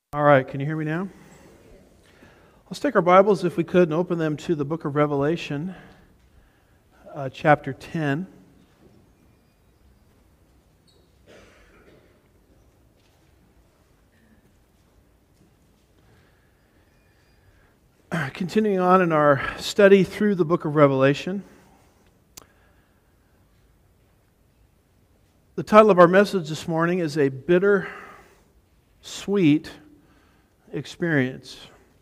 All right, can you hear me now? Let's take our Bibles, if we could, and open them to the book of Revelation, chapter 10. Continuing on in our study through the book of Revelation. The title of our message this morning is A Bitter, Sweet Experience.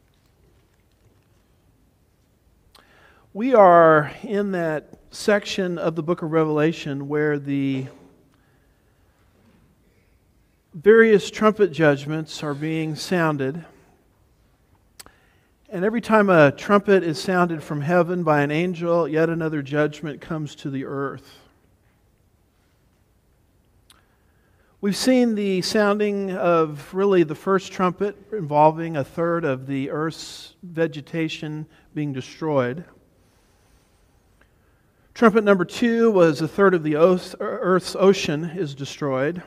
We are in that section of the book of Revelation where the various trumpet judgments are being sounded. And every time a trumpet is sounded from heaven by an angel, yet another judgment comes to the earth. We've seen the sounding of really the first trumpet involving a third of the earth's vegetation being destroyed. Trumpet number 2 was a third of the earth's ocean is destroyed.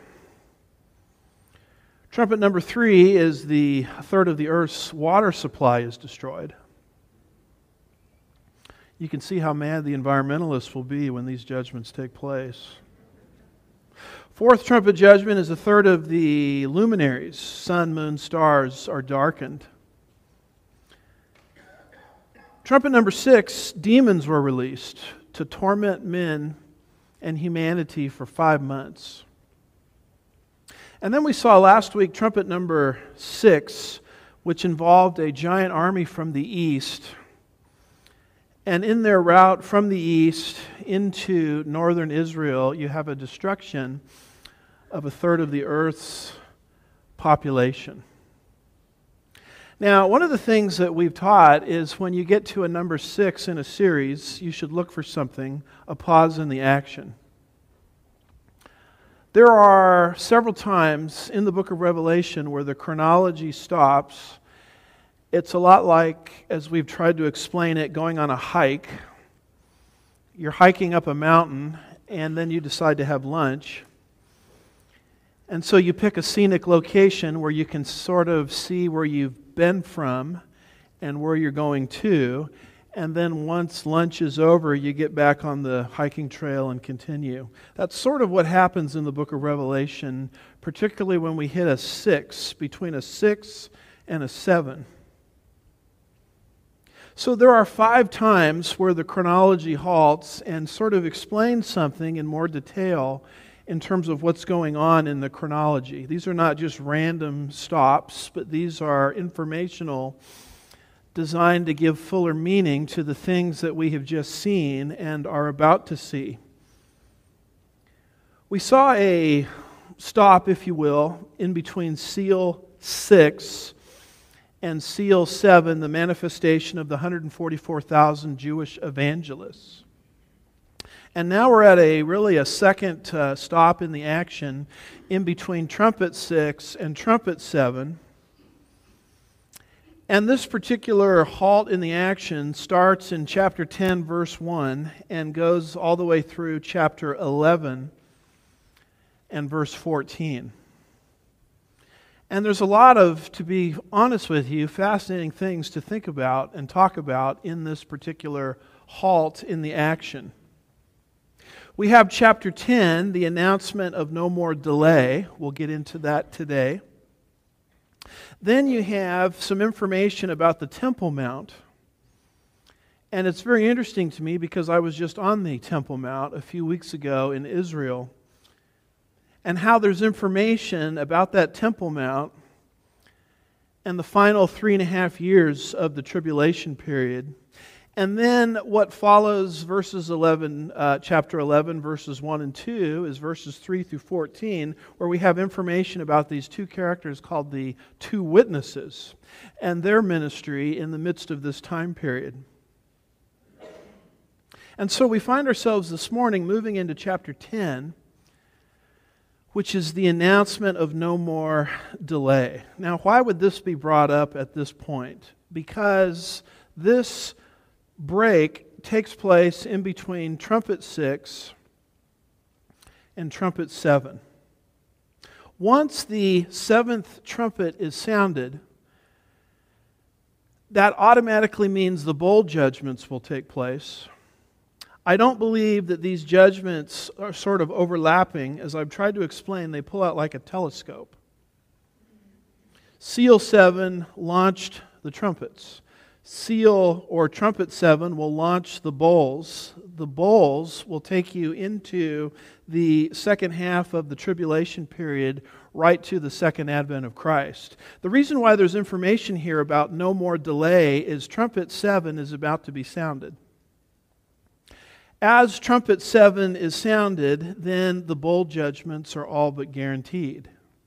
Trumpet number 3 is a third of the earth's water supply is destroyed. You can see how mad the environmentalists will be when these judgments take place. Fourth trumpet judgment is a third of the luminaries, sun, moon, stars, are darkened. Trumpet number 6, demons were released to torment men and humanity for 5 months. And then we saw last week trumpet number 6, which involved a giant army from the east. And in their route from the east into northern Israel, you have a destruction of a third of the earth's population. Now, one of the things that we've taught is when you get to a number 6 in a series, you should look for something, a pause in the action. There are several times in the book of Revelation where the chronology stops. It's a lot like, as we've tried to explain it, going on a hike. You're hiking up a mountain, and then you decide to have lunch. And so you pick a scenic location where you can sort of see where you've been from and where you're going to. And then once lunch is over, you get back on the hiking trail and continue. That's sort of what happens in the book of Revelation, particularly when we hit a 6, between a 6 and a 7. So there are 5 times where the chronology halts and sort of explains something in more detail in terms of what's going on in the chronology. These are not just random stops, but these are informational, designed to give fuller meaning to the things that we have just seen and are about to see. We saw a stop, if you will, in between seal 6 and seal 7, the manifestation of the 144,000 Jewish evangelists. And now we're at a second stop in the action in between trumpet 6 and trumpet 7. And this particular halt in the action starts in chapter 10, verse 1, and goes all the way through chapter 11 and verse 14. And there's a lot of, to be honest with you, fascinating things to think about and talk about in this particular halt in the action. We have chapter 10, the announcement of no more delay. We'll get into that today. Then you have some information about the Temple Mount. And it's very interesting to me because I was just on the Temple Mount a few weeks ago in Israel. And how there's information about that Temple Mount and the final 3.5 years of the tribulation period. And then what follows chapter 11, verses 1 and 2, is verses 3 through 14, where we have information about these 2 characters called the 2 witnesses and their ministry in the midst of this time period. And so we find ourselves this morning moving into chapter 10, which is the announcement of no more delay. Now, why would this be brought up at this point? Because this break takes place in between trumpet 6 and trumpet 7. Once the seventh trumpet is sounded, that automatically means the bowl judgments will take place. I don't believe that these judgments are sort of overlapping. As I've tried to explain, they pull out like a telescope. Seal 7 launched the trumpets. Seal or trumpet 7 will launch the bowls. The bowls will take you into the second half of the tribulation period, right to the second advent of Christ. The reason why there's information here about no more delay is trumpet 7 is about to be sounded. As trumpet 7 is sounded, then the bowl judgments are all but guaranteed.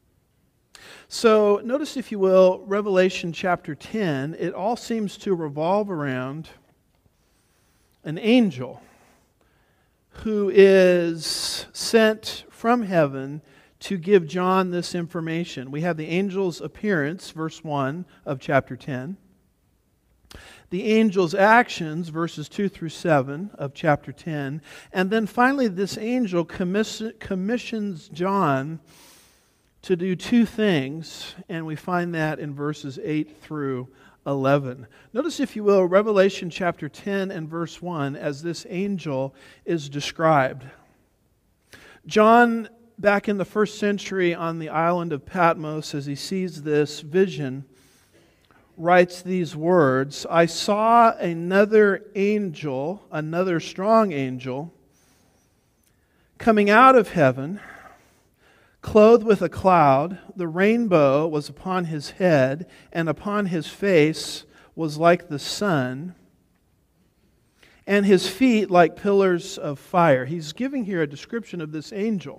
So notice, if you will, Revelation chapter 10, it all seems to revolve around an angel who is sent from heaven to give John this information. We have the angel's appearance, verse 1 of chapter 10. The angel's actions, verses 2 through 7 of chapter 10. And then finally, this angel commissions John to do two things, and we find that in verses 8 through 11. Notice, if you will, Revelation chapter 10 and verse 1 as this angel is described. John, back in the first century on the island of Patmos, as he sees this vision, writes these words, "I saw another angel, another strong angel, coming out of heaven, clothed with a cloud. The rainbow was upon his head, and upon his face was like the sun, and his feet like pillars of fire." He's giving here a description of this angel.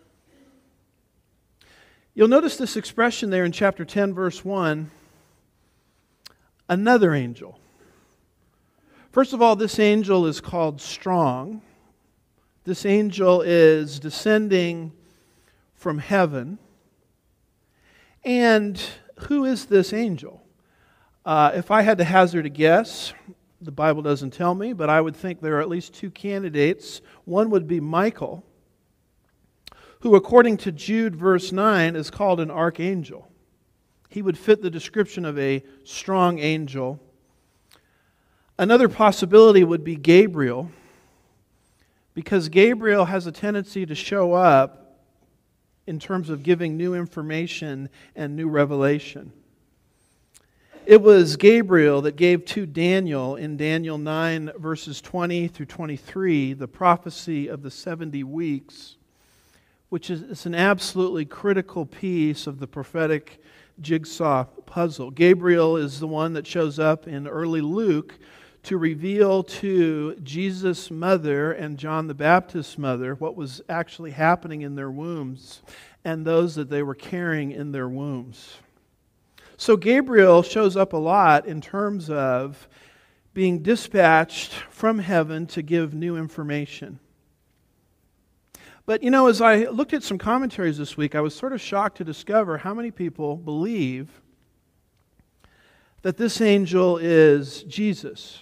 You'll notice this expression there in chapter 10, verse 1, another angel. First of all, this angel is called strong. This angel is descending from heaven. And who is this angel? If I had to hazard a guess, the Bible doesn't tell me, but I would think there are at least two candidates. One would be Michael, who according to Jude verse 9 is called an archangel. He would fit the description of a strong angel. Another possibility would be Gabriel, because Gabriel has a tendency to show up in terms of giving new information and new revelation. It was Gabriel that gave to Daniel in Daniel 9 verses 20 through 23 the prophecy of the 70 weeks, which is an absolutely critical piece of the prophetic jigsaw puzzle. Gabriel is the one that shows up in early Luke to reveal to Jesus' mother and John the Baptist's mother what was actually happening in their wombs and those that they were carrying in their wombs. So Gabriel shows up a lot in terms of being dispatched from heaven to give new information. But as I looked at some commentaries this week, I was sort of shocked to discover how many people believe that this angel is Jesus.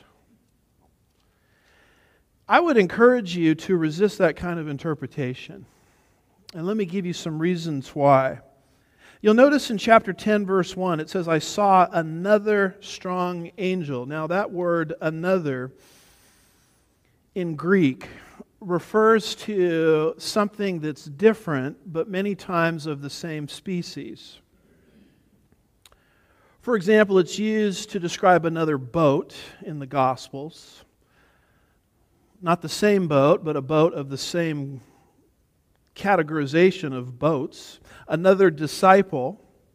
I would encourage you to resist that kind of interpretation. And let me give you some reasons why. You'll notice in chapter 10, verse 1, it says, "I saw another strong angel." Now that word "another" in Greek refers to something that's different, but many times of the same species. For example, it's used to describe another boat in the Gospels. Not the same boat, but a boat of the same categorization of boats. Another disciple.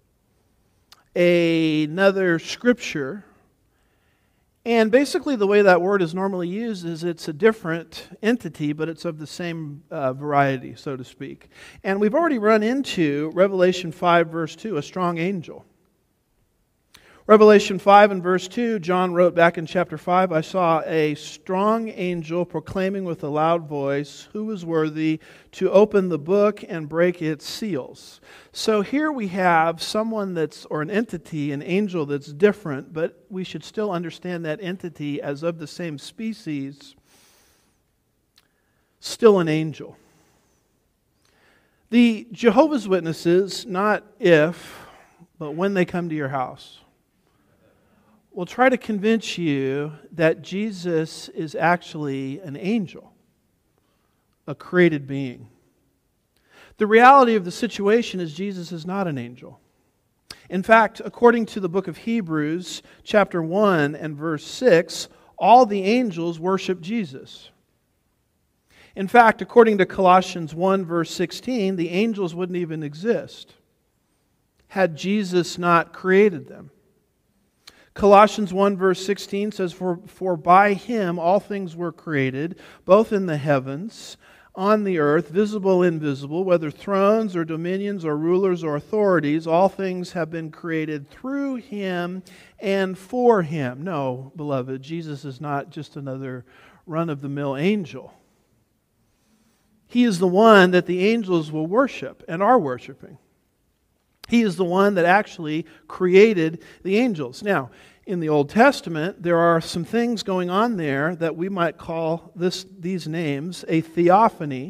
Another scripture. And basically the way that word is normally used is it's a different entity, but it's of the same variety, so to speak. And we've already run into Revelation 5, verse 2, a strong angel. Revelation 5 and verse 2, John wrote back in chapter 5, "I saw a strong angel proclaiming with a loud voice, 'Who is worthy to open the book and break its seals?'" So here we have someone or an entity, an angel that's different, but we should still understand that entity as of the same species, still an angel. The Jehovah's Witnesses, not if, but when they come to your house, will try to convince you that Jesus is actually an angel, a created being. The reality of the situation is Jesus is not an angel. In fact, according to the book of Hebrews, chapter 1 and verse 6, all the angels worship Jesus. In fact, according to Colossians 1 verse 16, the angels wouldn't even exist had Jesus not created them. Colossians 1 verse 16 says, For by Him all things were created, both in the heavens, on the earth, visible, invisible, whether thrones or dominions or rulers or authorities, all things have been created through Him and for Him. No, beloved, Jesus is not just another run-of-the-mill angel. He is the one that the angels will worship and are worshiping. He is the one that actually created the angels. Now, in the Old Testament, there are some things going on there that we might call these names a theophany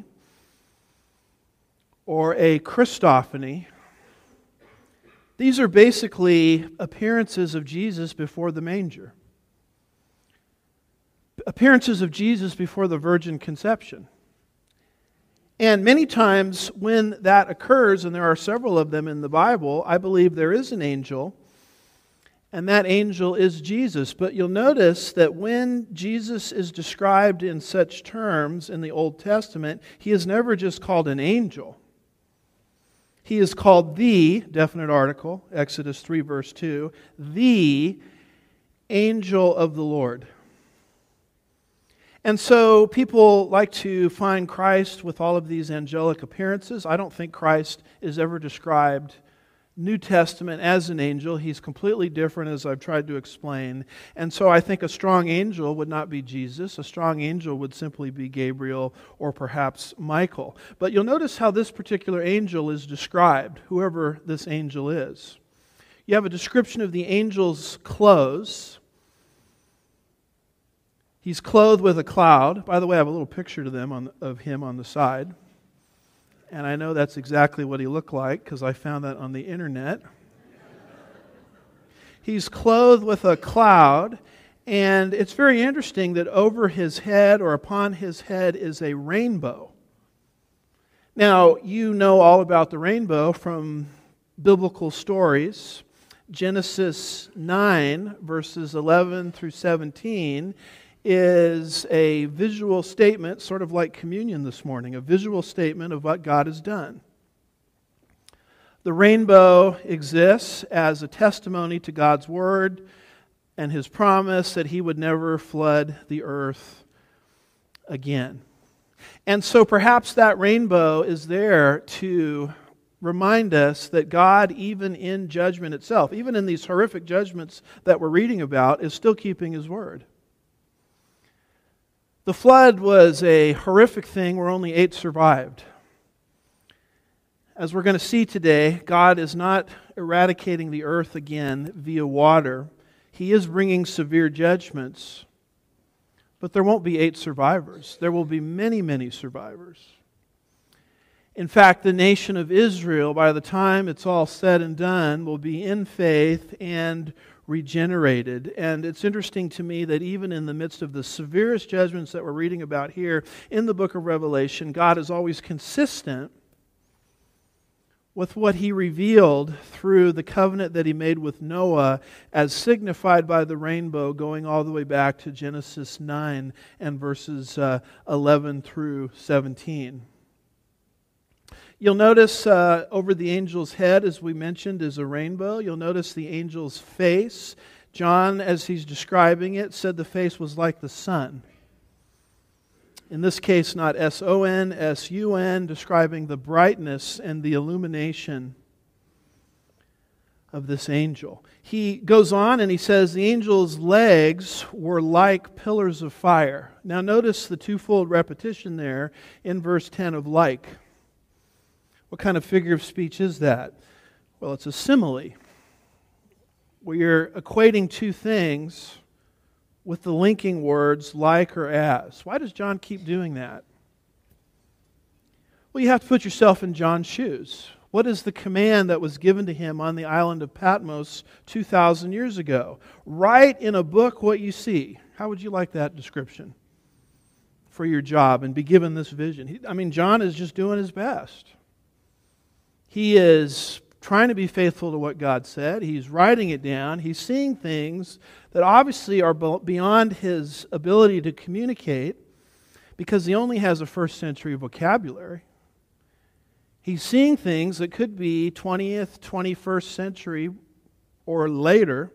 or a Christophany. These are basically appearances of Jesus before the manger. Appearances of Jesus before the virgin conception. And many times when that occurs, and there are several of them in the Bible, I believe there is an angel, and that angel is Jesus. But you'll notice that when Jesus is described in such terms in the Old Testament, He is never just called an angel. He is called the, definite article, Exodus 3 verse 2, the angel of the Lord. And so people like to find Christ with all of these angelic appearances. I don't think Christ is ever described New Testament as an angel. He's completely different, as I've tried to explain. And so I think a strong angel would not be Jesus. A strong angel would simply be Gabriel or perhaps Michael. But you'll notice how this particular angel is described, whoever this angel is. You have a description of the angel's clothes. He's clothed with a cloud. By the way, I have a little picture of him on the side. And I know that's exactly what he looked like because I found that on the internet. He's clothed with a cloud, and it's very interesting that over his head or upon his head is a rainbow. Now, you know all about the rainbow from biblical stories. Genesis 9, verses 11 through 17, is a visual statement, sort of like communion this morning, a visual statement of what God has done. The rainbow exists as a testimony to God's word and His promise that He would never flood the earth again. And so perhaps that rainbow is there to remind us that God, even in judgment itself, even in these horrific judgments that we're reading about, is still keeping His word. The flood was a horrific thing where only 8 survived. As we're going to see today, God is not eradicating the earth again via water. He is bringing severe judgments, but there won't be 8 survivors. There will be many, many survivors. In fact, the nation of Israel, by the time it's all said and done, will be in faith and regenerated. And it's interesting to me that even in the midst of the severest judgments that we're reading about here in the book of Revelation, God is always consistent with what He revealed through the covenant that He made with Noah, as signified by the rainbow going all the way back to Genesis 9 and verses 11 through 17. You'll notice over the angel's head, as we mentioned, is a rainbow. You'll notice the angel's face. John, as he's describing it, said the face was like the sun. In this case, not S-O-N, S-U-N, describing the brightness and the illumination of this angel. He goes on and he says the angel's legs were like pillars of fire. Now notice the twofold repetition there in verse 10 of like. What kind of figure of speech is that? Well, it's a simile, where you're equating two things with the linking words like or as. Why does John keep doing that? Well, you have to put yourself in John's shoes. What is the command that was given to him on the island of Patmos 2,000 years ago? Write in a book what you see. How would you like that description for your job and be given this vision? John is just doing his best. He is trying to be faithful to what God said. He's writing it down. He's seeing things that obviously are beyond his ability to communicate because he only has a first century vocabulary. He's seeing things that could be 20th, 21st century or later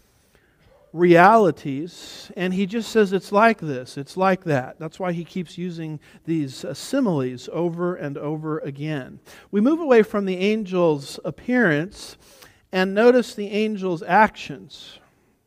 realities, and he just says it's like this, it's like that. That's why he keeps using these similes over and over again. We move away from the angel's appearance and notice the angel's actions.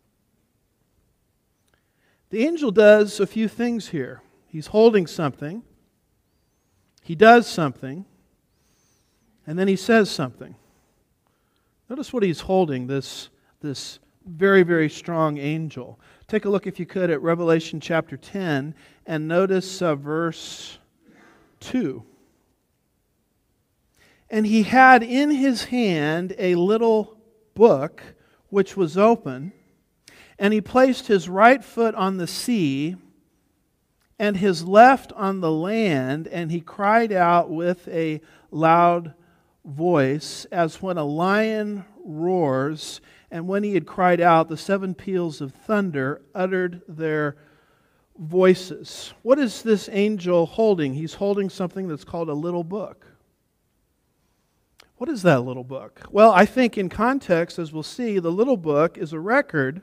The angel does a few things here. He's holding something, he does something, and then he says something. Notice what he's holding, this very, very strong angel. Take a look, if you could, at Revelation chapter 10 and notice verse 2. And he had in his hand a little book which was open, and he placed his right foot on the sea and his left on the land, and he cried out with a loud voice, as when a lion roars, and when he had cried out, the seven peals of thunder uttered their voices. What is this angel holding? He's holding something that's called a little book. What is that little book? Well, I think in context, as we'll see, the little book is a record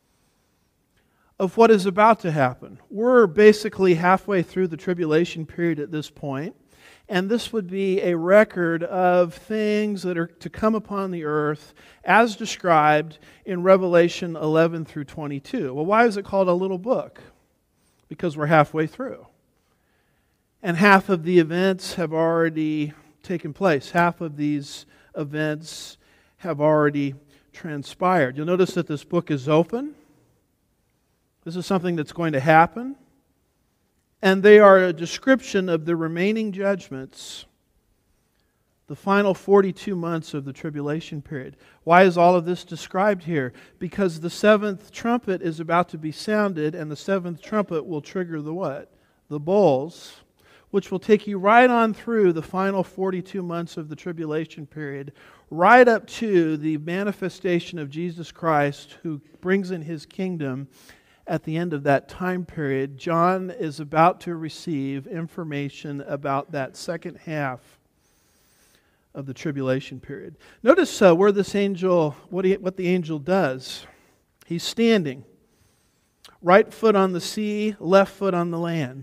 of what is about to happen. We're basically halfway through the tribulation period at this point. And this would be a record of things that are to come upon the earth as described in Revelation 11 through 22. Well, why is it called a little book? Because we're halfway through. And half of the events have already taken place. Half of these events have already transpired. You'll notice that this book is open. This is something that's going to happen. And they are a description of the remaining judgments, the final 42 months of the tribulation period. Why is all of this described here? Because the seventh trumpet is about to be sounded, and the seventh trumpet will trigger the what? The bowls, which will take you right on through the final 42 months of the tribulation period, right up to the manifestation of Jesus Christ, who brings in His kingdom. At the end of that time period, John is about to receive information about that second half of the tribulation period. Notice where this angel, what the angel does. He's standing, right foot on the sea, left foot on the land.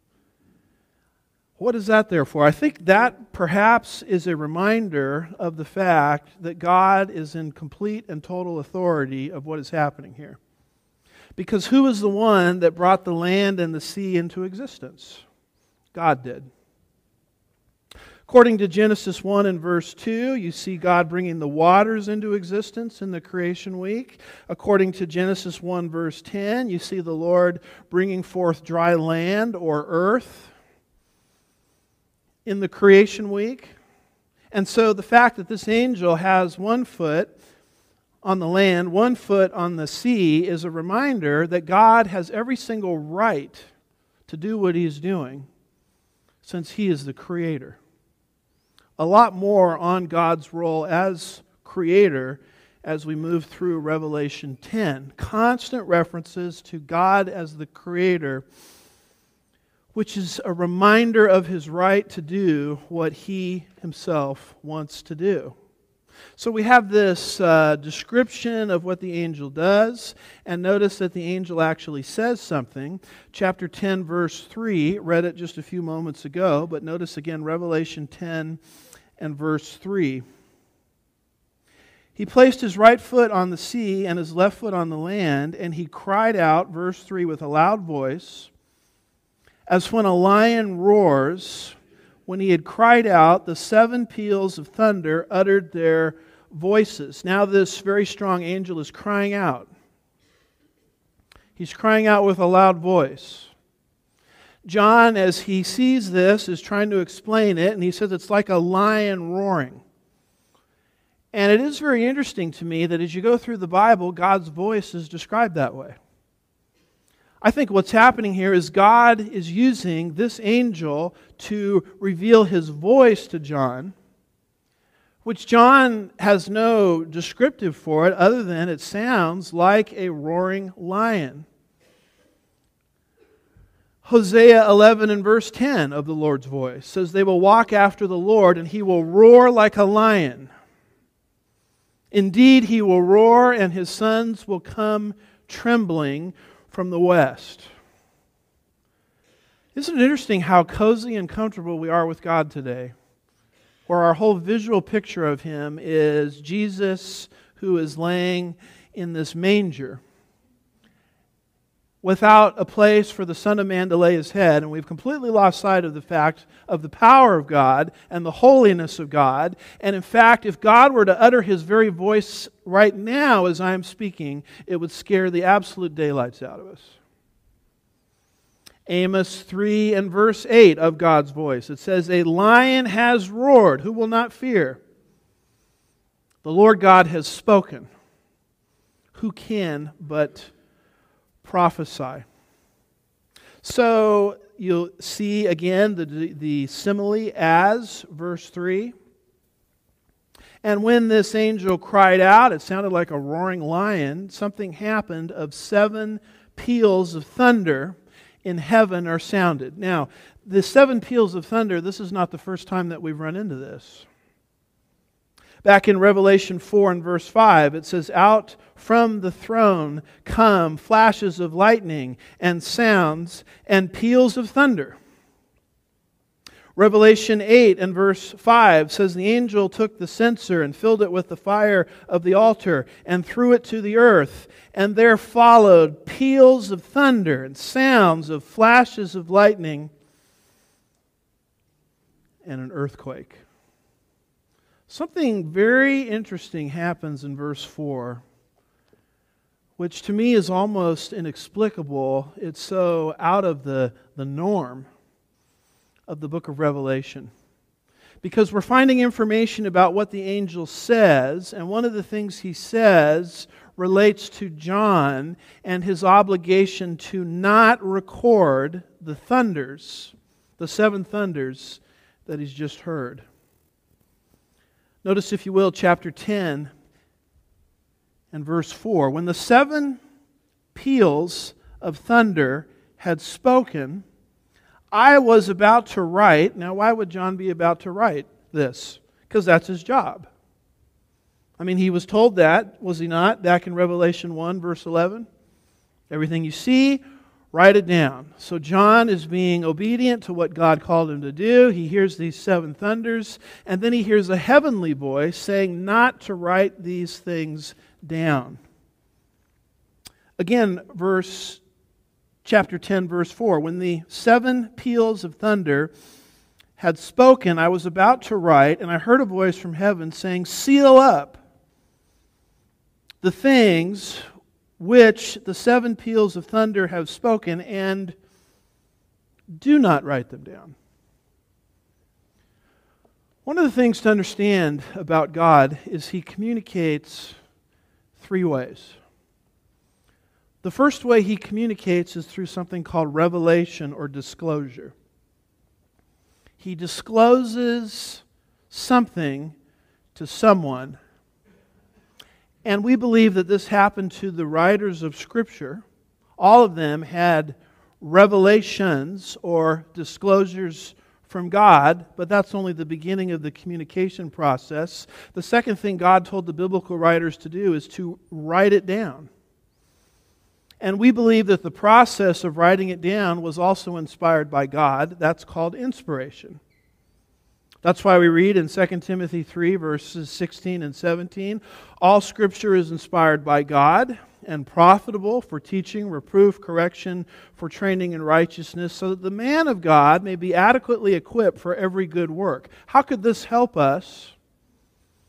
What is that there for? I think that perhaps is a reminder of the fact that God is in complete and total authority of what is happening here. Because who is the one that brought the land and the sea into existence? God did. According to Genesis 1 and verse 2, you see God bringing the waters into existence in the creation week. According to Genesis 1 verse 10, you see the Lord bringing forth dry land or earth in the creation week. And so the fact that this angel has one foot on the land, one foot on the sea, is a reminder that God has every single right to do what He's doing since He is the Creator. A lot more on God's role as Creator as we move through Revelation 10. Constant references to God as the Creator, which is a reminder of His right to do what He Himself wants to do. So we have this description of what the angel does, and notice that the angel actually says something. Chapter 10, verse 3, read it just a few moments ago, but notice again Revelation 10 and verse 3. He placed his right foot on the sea and his left foot on the land, and he cried out, verse 3, with a loud voice, as when a lion roars. When he had cried out, the seven peals of thunder uttered their voices. Now this very strong angel is crying out. He's crying out with a loud voice. John, as he sees this, is trying to explain it, and he says it's like a lion roaring. And it is very interesting to me that as you go through the Bible, God's voice is described that way. I think what's happening here is God is using this angel to reveal his voice to John, which John has no descriptive for it other than it sounds like a roaring lion. Hosea 11 and verse 10 of the Lord's voice says, "They will walk after the Lord, and he will roar like a lion. Indeed, he will roar, and his sons will come trembling from the west." Isn't it interesting how cozy and comfortable we are with God today? Where our whole visual picture of him is Jesus who is laying in this manger, without a place for the Son of Man to lay his head, and we've completely lost sight of the fact of the power of God and the holiness of God. And in fact, if God were to utter his very voice right now as I am speaking, it would scare the absolute daylights out of us. Amos 3 and verse 8 of God's voice, it says, "A lion has roared, who will not fear? The Lord God has spoken, who can but prophesy?" So you'll see again the simile as verse 3. "And when this angel cried out," it sounded like a roaring lion, "something happened of 7 peals of thunder in heaven are sounded." Now, the 7 peals of thunder, this is not the first time that we've run into this. Back in Revelation 4 and verse 5, it says, "Out from the throne come flashes of lightning and sounds and peals of thunder." Revelation 8 and verse 5 says, "The angel took the censer and filled it with the fire of the altar and threw it to the earth. And there followed peals of thunder and sounds of flashes of lightning and an earthquake." Something very interesting happens in verse 4, which to me is almost inexplicable. It's so out of the norm of the book of Revelation. Because we're finding information about what the angel says, and one of the things he says relates to John and his obligation to not record the thunders, the 7 thunders that he's just heard. Notice, if you will, chapter 10 and verse 4. "When the 7 peals of thunder had spoken, I was about to write." Now, why would John be about to write this? Because that's his job. I mean, he was told that, was he not, back in Revelation 1, verse 11? Everything you see, write it down. So John is being obedient to what God called him to do. He hears these 7 thunders, and then he hears a heavenly voice saying not to write these things down. Again, chapter 10, verse 4. "When the 7 peals of thunder had spoken, I was about to write, and I heard a voice from heaven saying, 'Seal up the things which the 7 peals of thunder have spoken, and do not write them down.'" One of the things to understand about God is He communicates 3 ways. The first way He communicates is through something called revelation or disclosure. He discloses something to someone. And we believe that this happened to the writers of Scripture. All of them had revelations or disclosures from God, but that's only the beginning of the communication process. The second thing God told the biblical writers to do is to write it down. And we believe that the process of writing it down was also inspired by God. That's called inspiration. That's why we read in 2 Timothy 3, verses 16 and 17, "All Scripture is inspired by God and profitable for teaching, reproof, correction, for training in righteousness, so that the man of God may be adequately equipped for every good work." How could this help us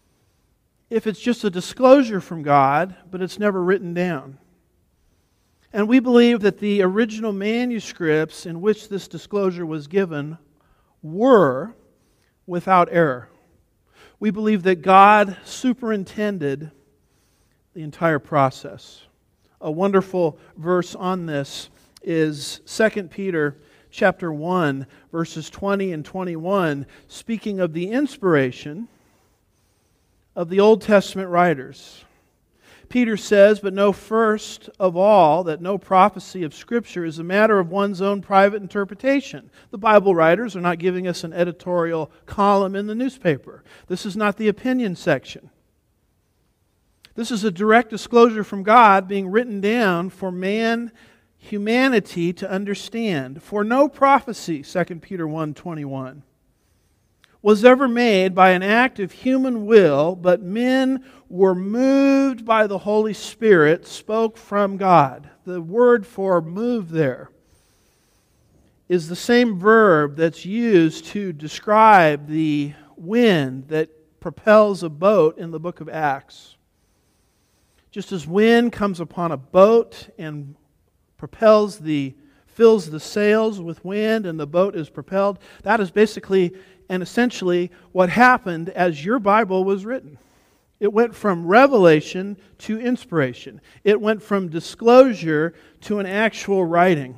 if it's just a disclosure from God, but it's never written down? And we believe that the original manuscripts in which this disclosure was given were without error. We believe that God superintended the entire process. A wonderful verse on this is 2 Peter chapter 1, verses 20 and 21, speaking of the inspiration of the Old Testament writers. Peter says, "But know first of all that no prophecy of Scripture is a matter of one's own private interpretation." The Bible writers are not giving us an editorial column in the newspaper. This is not the opinion section. This is a direct disclosure from God being written down for humanity to understand. "For no prophecy," 2 Peter 1:21, "was ever made by an act of human will, but men were moved by the Holy Spirit, spoke from God." The word for "move" there is the same verb that's used to describe the wind that propels a boat in the book of Acts. Just as wind comes upon a boat and fills the sails with wind and the boat is propelled, that is basically and essentially what happened as your Bible was written. It went from revelation to inspiration. It went from disclosure to an actual writing.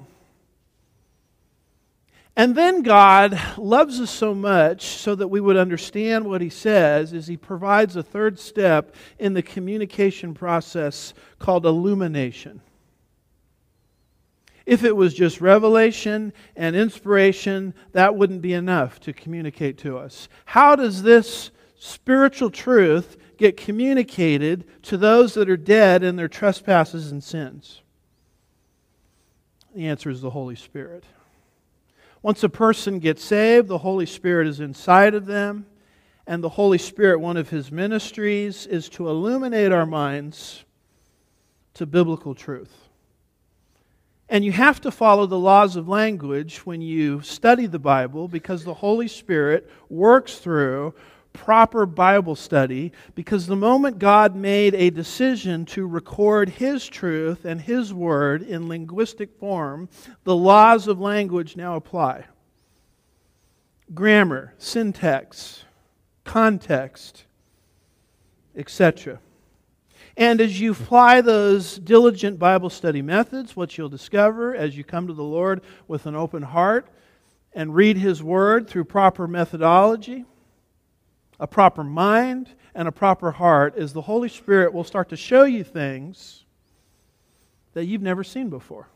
And then God loves us so much so that we would understand what He says is He provides a third step in the communication process called illumination. If it was just revelation and inspiration, that wouldn't be enough to communicate to us. How does this spiritual truth get communicated to those that are dead in their trespasses and sins? The answer is the Holy Spirit. Once a person gets saved, the Holy Spirit is inside of them, and the Holy Spirit, one of His ministries, is to illuminate our minds to biblical truth. And you have to follow the laws of language when you study the Bible, because the Holy Spirit works through proper Bible study, because the moment God made a decision to record His truth and His Word in linguistic form, the laws of language now apply. Grammar, syntax, context, etc. And as you apply those diligent Bible study methods, what you'll discover as you come to the Lord with an open heart and read His Word through proper methodology, a proper mind, and a proper heart, is the Holy Spirit will start to show you things that you've never seen before.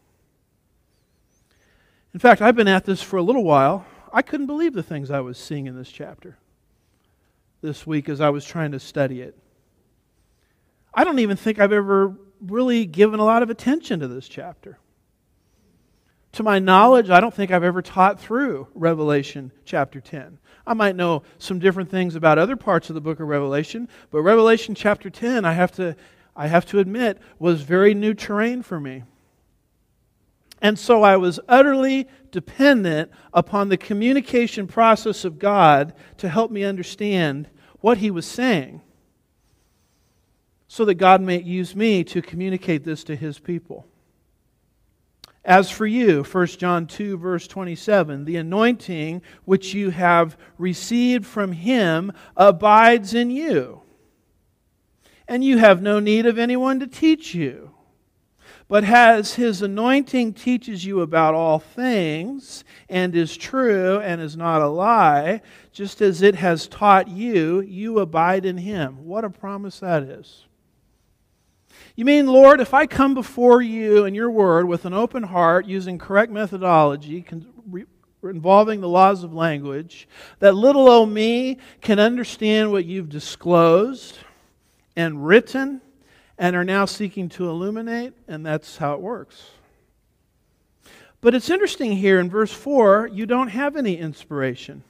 In fact, I've been at this for a little while. I couldn't believe the things I was seeing in this chapter this week as I was trying to study it. I don't even think I've ever really given a lot of attention to this chapter. To my knowledge, I don't think I've ever taught through Revelation chapter 10. I might know some different things about other parts of the book of Revelation, but Revelation chapter 10, I have to admit, was very new terrain for me. And so I was utterly dependent upon the communication process of God to help me understand what He was saying, so that God may use me to communicate this to His people. As for you, 1 John 2, verse 27, the anointing which you have received from Him abides in you, and you have no need of anyone to teach you. But as His anointing teaches you about all things, and is true and is not a lie, just as it has taught you, you abide in Him. What a promise that is. You mean, Lord, if I come before you and your word with an open heart, using correct methodology, involving the laws of language, that little old me can understand what you've disclosed and written and are now seeking to illuminate, and that's how it works. But it's interesting here in verse 4, you don't have any inspiration.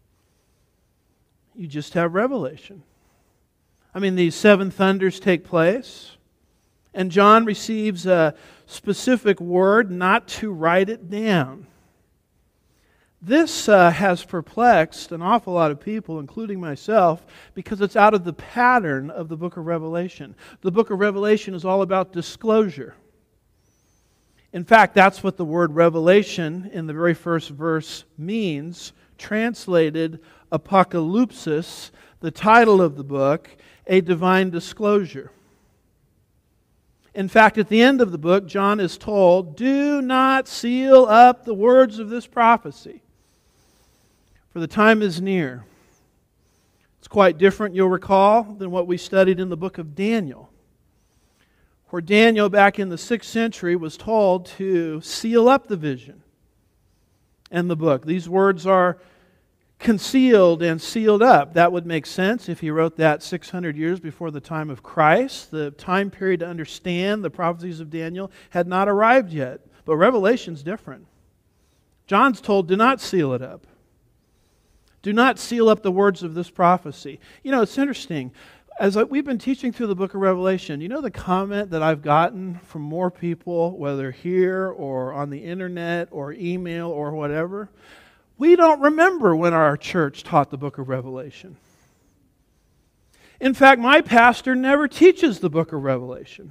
You just have revelation. I mean, these 7 thunders take place, and John receives a specific word not to write it down. This has perplexed an awful lot of people, including myself, because it's out of the pattern of the book of Revelation. The book of Revelation is all about disclosure. In fact, that's what the word revelation in the very first verse means, translated apocalypsis, the title of the book, a divine disclosure. In fact, at the end of the book, John is told, do not seal up the words of this prophecy, for the time is near. It's quite different, you'll recall, than what we studied in the book of Daniel, where Daniel, back in the 6th century, was told to seal up the vision and the book. These words are concealed and sealed up. That would make sense if he wrote that 600 years before the time of Christ. The time period to understand the prophecies of Daniel had not arrived yet. But Revelation's different. John's told, do not seal it up. Do not seal up the words of this prophecy. You know, it's interesting. As we've been teaching through the book of Revelation, you know the comment that I've gotten from more people, whether here or on the internet or email or whatever? We don't remember when our church taught the book of Revelation. In fact, my pastor never teaches the book of Revelation.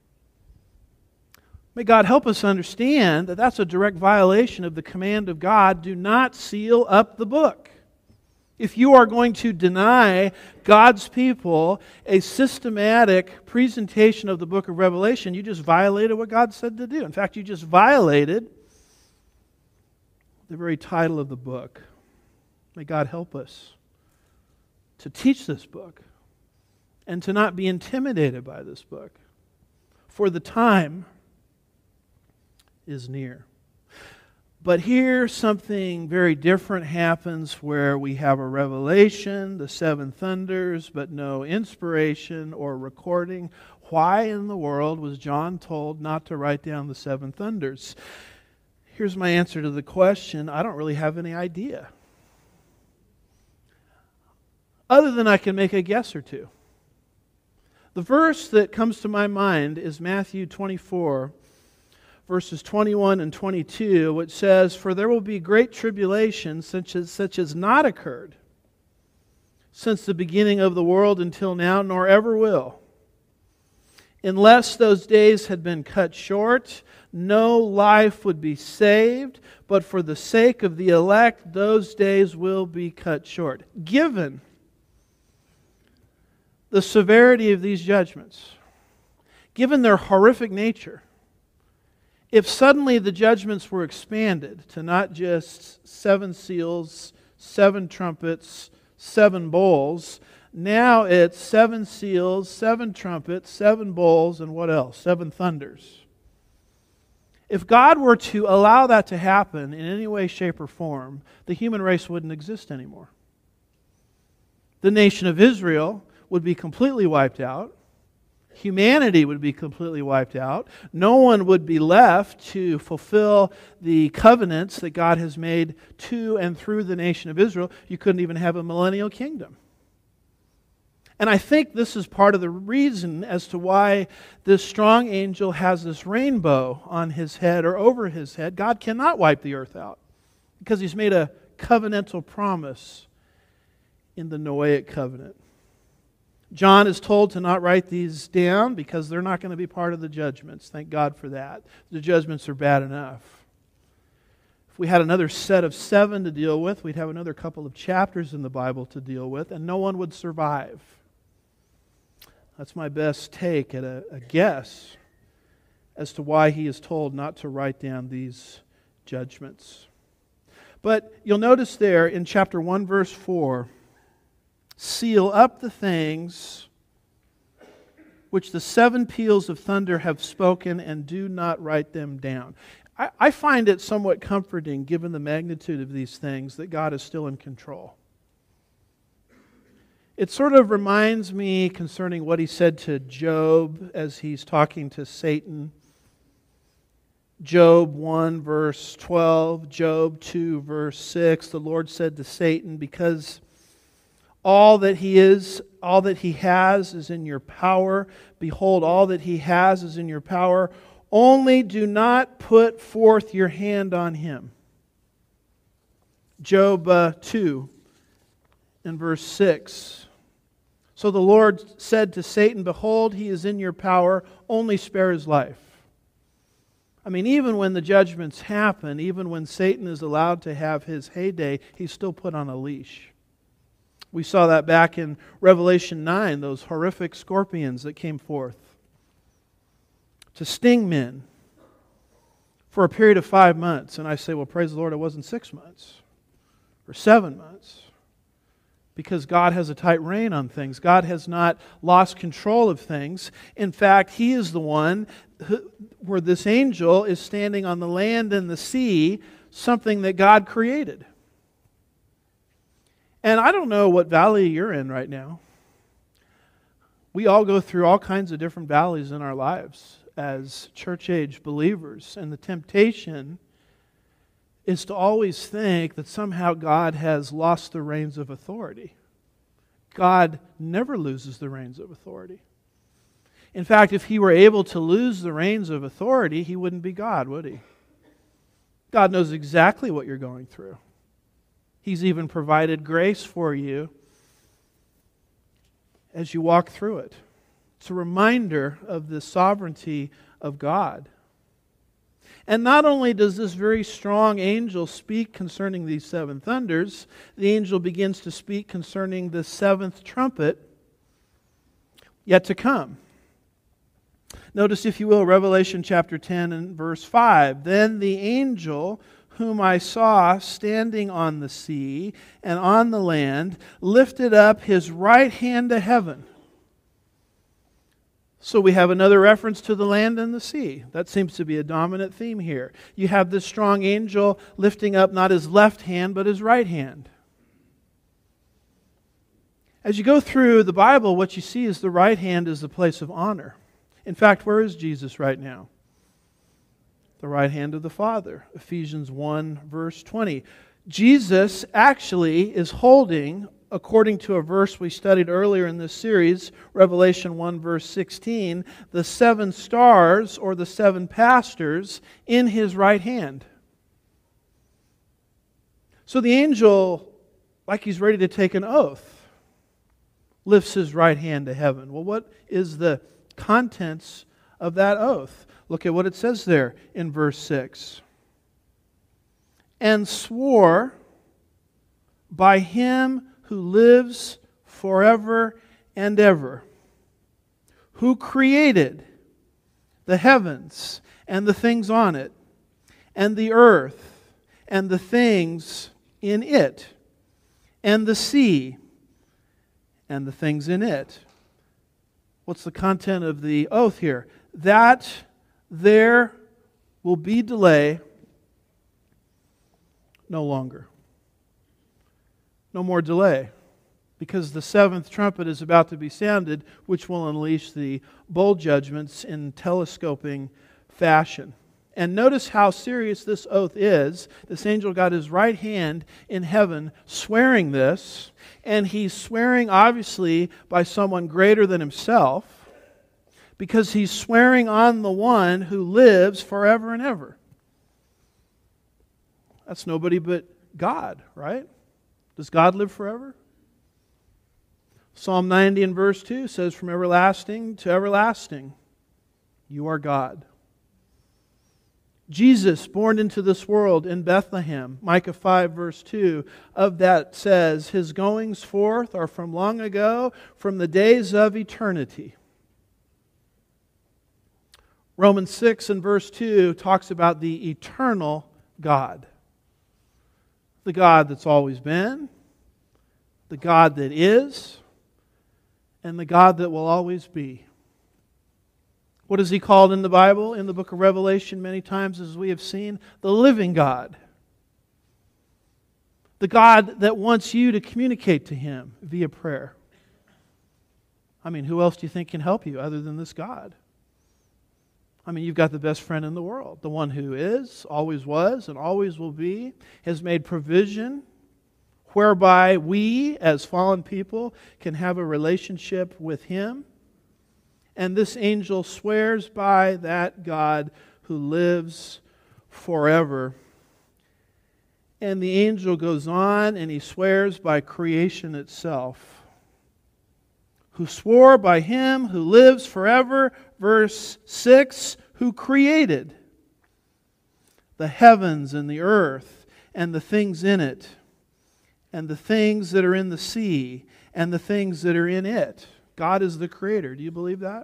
May God help us understand that that's a direct violation of the command of God, do not seal up the book. If you are going to deny God's people a systematic presentation of the book of Revelation, you just violated what God said to do. In fact, you just violated the very title of the book. May God help us to teach this book and to not be intimidated by this book, for the time is near. But here something very different happens where we have a revelation, the 7 thunders, but no inspiration or recording. Why in the world was John told not to write down the 7 thunders? Here's my answer to the question. I don't really have any idea. Other than I can make a guess or two. The verse that comes to my mind is Matthew 24, verses 21 and 22, which says, for there will be great tribulation such as not occurred since the beginning of the world until now, nor ever will. Unless those days had been cut short, no life would be saved, but for the sake of the elect, those days will be cut short. Given the severity of these judgments, given their horrific nature, if suddenly the judgments were expanded to not just 7 seals, 7 trumpets, 7 bowls, now it's 7 seals, 7 trumpets, 7 bowls, and what else? 7 thunders. If God were to allow that to happen in any way, shape, or form, the human race wouldn't exist anymore. The nation of Israel would be completely wiped out. Humanity would be completely wiped out. No one would be left to fulfill the covenants that God has made to and through the nation of Israel. You couldn't even have a millennial kingdom. And I think this is part of the reason as to why this strong angel has this rainbow on his head or over his head. God cannot wipe the earth out because He's made a covenantal promise in the Noahic covenant. John is told to not write these down because they're not going to be part of the judgments. Thank God for that. The judgments are bad enough. If we had another set of 7 to deal with, we'd have another couple of chapters in the Bible to deal with, and no one would survive. That's my best take at a guess as to why he is told not to write down these judgments. But you'll notice there in chapter 1, verse 4, seal up the things which the 7 peals of thunder have spoken, and do not write them down. I find it somewhat comforting, given the magnitude of these things, that God is still in control. It sort of reminds me concerning what He said to Job as he's talking to Satan. Job 1, verse 12, Job 2, verse 6, the Lord said to Satan, because all that he has is in your power. Behold, all that he has is in your power. Only do not put forth your hand on him. Job 2 and verse 6. So the Lord said to Satan, behold, he is in your power. Only spare his life. I mean, even when the judgments happen, even when Satan is allowed to have his heyday, he's still put on a leash. We saw that back in Revelation 9, those horrific scorpions that came forth to sting men for a period of 5 months. And I say, well, praise the Lord, it wasn't 6 months or 7 months. Because God has a tight rein on things. God has not lost control of things. In fact, He is the one where this angel is standing on the land and the sea, something that God created. And I don't know what valley you're in right now. We all go through all kinds of different valleys in our lives as church-age believers. And the temptation is to always think that somehow God has lost the reins of authority. God never loses the reins of authority. In fact, if He were able to lose the reins of authority, He wouldn't be God, would He? God knows exactly what you're going through. He's even provided grace for you as you walk through it. It's a reminder of the sovereignty of God. And not only does this very strong angel speak concerning these 7 thunders, the angel begins to speak concerning the 7th trumpet yet to come. Notice, if you will, Revelation chapter 10 and verse 5. Then the angel whom I saw standing on the sea and on the land lifted up his right hand to heaven. So we have another reference to the land and the sea. That seems to be a dominant theme here. You have this strong angel lifting up not his left hand, but his right hand. As you go through the Bible, what you see is the right hand is the place of honor. In fact, where is Jesus right now? The right hand of the Father. Ephesians 1, verse 20. Jesus actually is holding, according to a verse we studied earlier in this series, Revelation 1 verse 16, the 7 stars or the 7 pastors in His right hand. So the angel, like he's ready to take an oath, lifts his right hand to heaven. Well, what is the contents of that oath? Look at what it says there in verse 6. And swore by Him who lives forever and ever, who created the heavens and the things on it, and the earth and the things in it, and the sea and the things in it. What's the content of the oath here? That there will be delay no longer. No more delay, because the 7th trumpet is about to be sounded, which will unleash the bowl judgments in telescoping fashion. And notice how serious this oath is. This angel got his right hand in heaven swearing this, and he's swearing obviously by someone greater than himself, because he's swearing on the one who lives forever and ever. That's nobody but God, right? Does God live forever? Psalm 90 and verse 2 says, from everlasting to everlasting, you are God. Jesus, born into this world in Bethlehem, Micah 5 verse 2, of that says, His goings forth are from long ago, from the days of eternity. Romans 6 and verse 2 talks about the eternal God. The God that's always been, the God that is, and the God that will always be. What is He called in the Bible, in the book of Revelation, many times as we have seen? The living God. The God that wants you to communicate to Him via prayer. I mean, who else do you think can help you other than this God? I mean, you've got the best friend in the world. The one who is, always was, and always will be, has made provision whereby we, as fallen people, can have a relationship with Him. And this angel swears by that God who lives forever. And the angel goes on and he swears by creation itself, who swore by Him who lives forever, verse 6, who created the heavens and the earth and the things in it, and the things that are in the sea and the things that are in it. God is the creator. Do you believe that?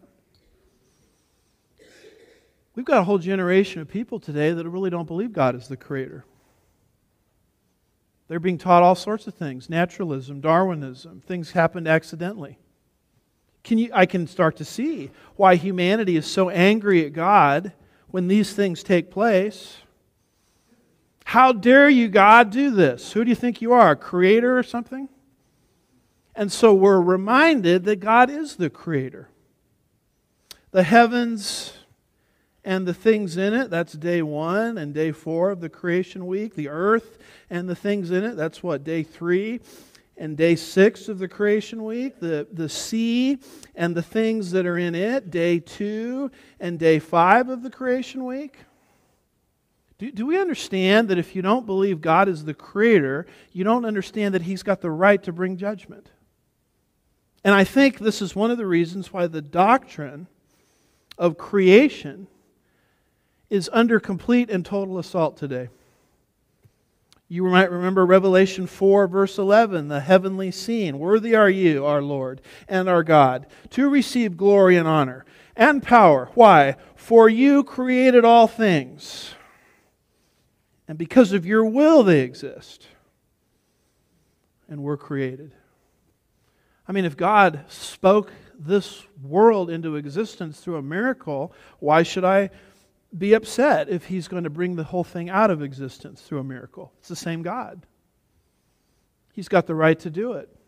We've got a whole generation of people today that really don't believe God is the creator. They're being taught all sorts of things. Naturalism, Darwinism, things happened accidentally. I can start to see why humanity is so angry at God when these things take place. How dare you, God, do this? Who do you think you are, a creator or something? And so we're reminded that God is the creator. The heavens and the things in it, that's day 1 and day 4 of the creation week. The earth and the things in it, that's what, day 3 and day 6 of the creation week. The sea and the things that are in it, day 2 and day 5 of the creation week. Do we understand that if you don't believe God is the creator, you don't understand that He's got the right to bring judgment? And I think this is one of the reasons why the doctrine of creation is under complete and total assault today. You might remember Revelation 4, verse 11, the heavenly scene. Worthy are you, our Lord and our God, to receive glory and honor and power. Why? For you created all things, and because of your will they exist and were created. I mean, if God spoke this world into existence through a miracle, why should I be upset if He's going to bring the whole thing out of existence through a miracle? It's the same God. He's got the right to do it.